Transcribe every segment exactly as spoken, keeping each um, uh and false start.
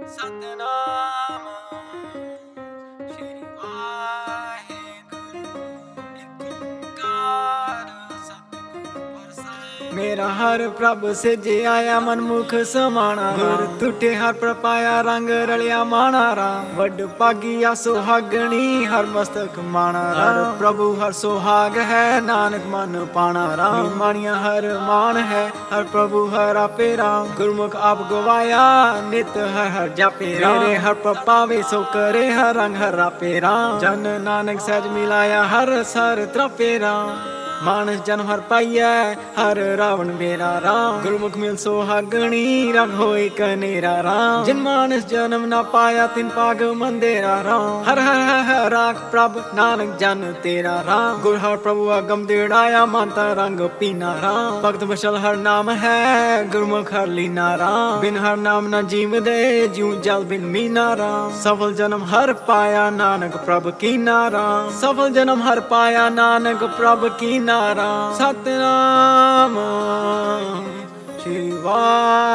ਸਤਿਨਾਮ ਸ਼੍ਰੀ ਵਾਹਿਗੁਰੂ ਇੱਕ ਓਂਕਾਰ ਸਤਿਗੁਰ ਪ੍ਰਸਾਦਿ। ਮੇਰਾ ਹਰ ਪ੍ਰਭ ਸਿਜਿ ਆਇਆ ਮਨਮੁਖ ਸਮਾਣਾ, ਗੁਰ ਤੁਠੇ ਹਰ ਪ੍ਰਪਾਇਆ ਰੰਗ ਰਲਿਆ ਮਾਣਾ ਰਾਮ। ਵੱਡ ਭਾਗੀਆ ਸੁਹਾਗਣੀ ਹਰ ਮਸਤਕ ਮਾਣਾ ਰਾਮ। ਪ੍ਰਭੂ ਹਰ ਸੁਹਾਗ ਹੈ ਨਾਨਕ ਮਨ ਪਾਣਾ ਰਾਮ। ਮਾਣੀਆਂ ਹਰ ਮਾਨ ਹੈ ਹਰ ਪ੍ਰਭੂ ਹਰ ਆਪੇ ਰਾਮ। ਗੁਰਮੁਖ ਆਪ ਗਵਾਇਆ ਨਿਤ ਹਰ ਹਰ ਜਾਪੇ ਰਾਮ। ਮੇਰੇ ਹਰ ਪ੍ਰਪਾਵੇ ਸੋ ਕਰੇ ਹਰ ਰੰਗ ਹਰ ਆਪੇ ਰਾਮ। ਜਨ ਨਾਨਕ ਸਹਿਜ ਮਿਲਾਇਆ ਹਰ ਸਰ ਤ੍ਰਪੇ ਰਾਮ। ਮਾਨਸ ਜਨਮ ਹਰ ਪਾਈਐ ਹਰ ਰਾਵਣ ਮੇਰਾ ਰਾਮ। ਗੁਰਮੁਖ ਮਿਲ ਸੁਹਾਗਣੀ ਰੰਗ ਹੋਏ ਕਨੇਰਾ ਰਾਮ। ਜਿਨ ਮਾਨਸ ਜਨਮ ਨਾ ਪਾਇਆ ਤਿਨ ਪਾਗ ਮੰਦੇਰਾ ਰਾਮ। ਹਰ ਹਰ ਹਰ ਹਰ ਰਾਖ ਪ੍ਰਭ ਨਾਨਕ ਜਨ ਤੇਰਾ ਰਾਮ। ਗੁਰ ਹਰ ਪ੍ਰਭੂ ਅਗਮ ਦੇੜਾਇਆ ਮਾਨਤਾ ਰੰਗ ਪੀਨਾ ਰਾਮ। ਭਗਤ ਵਸ਼ਲ ਹਰ ਨਾਮ ਹੈ ਗੁਰਮੁਖ ਹਰ ਲੀਨਾ ਰਾਮ। ਬਿਨ ਹਰ ਨਾਮ ਨਾ ਜੀਵਦੇ ਜਿਉ ਜਲ ਬਿਨ ਮੀਨਾ ਰਾਮ। ਸਫਲ ਜਨਮ ਹਰ ਪਾਇਆ ਨਾਨਕ ਪ੍ਰਭ ਕੀਨਾ ਰਾਮ। ਸਫਲ ਜਨਮ ਹਰ ਪਾਇਆ ਨਾਨਕ ਪ੍ਰਭ ਕੀਨਾ ਰਾਮ। ਸਤਿਨਾਮ ਸ਼੍ਰੀ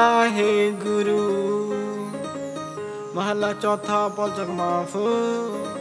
ਵਾਹਿਗੁਰੂ। ਮਹਲਾ ਚੌਥਾ ਪੌਲ ਜਗ ਮਾਫ।